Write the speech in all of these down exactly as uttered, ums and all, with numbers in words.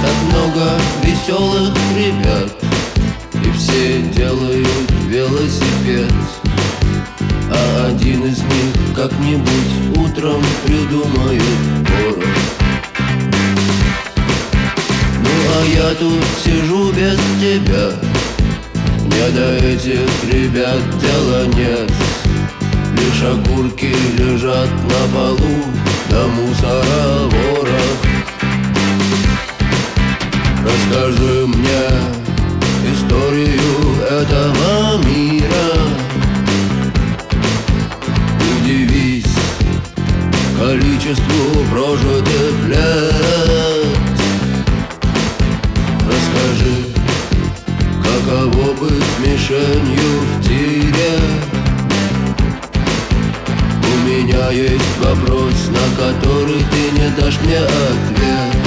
Так много веселых ребят, и все делают велосипед. А один из них как-нибудь утром придумает город. Ну а я тут сижу без тебя, мне до этих ребят дела нет. Лишь окурки лежат на полу, да мусора ворох. Расскажи мне историю этого мира. Удивись количеству прожитых лет. Расскажи, каково быть мишенью в тире. У меня есть вопрос, на который ты не дашь мне ответ.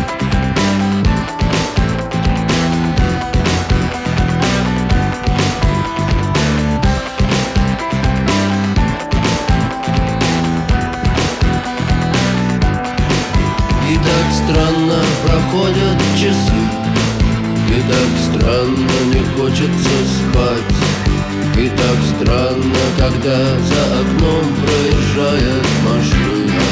И так странно проходят часы, и так странно не хочется спать. И так странно, когда за окном проезжает машина.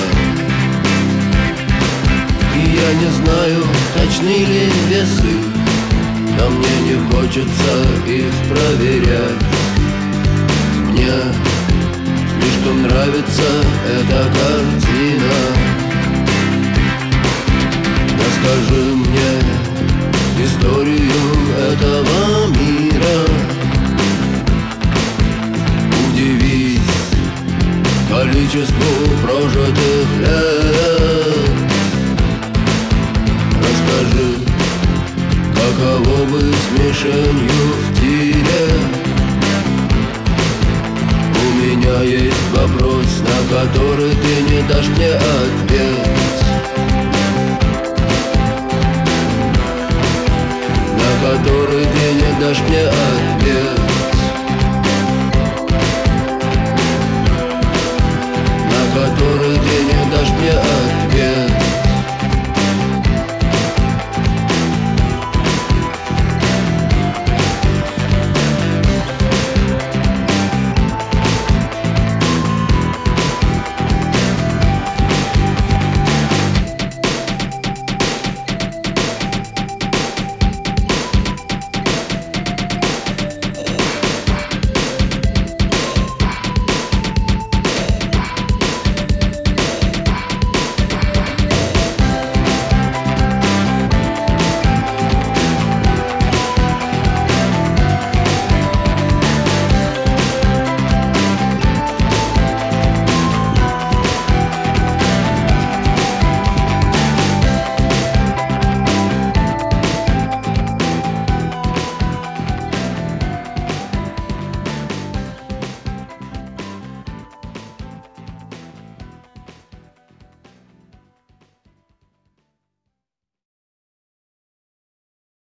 И я не знаю, точны ли весы, но мне не хочется их проверять. Мне слишком нравится эта картина. Расскажи мне историю этого мира. Удивись количеству прожитых лет. Расскажи, каково быть мишенью в тире. У меня есть вопрос, на который ты не дашь мне ответ. На который ты не дашь мне ответ.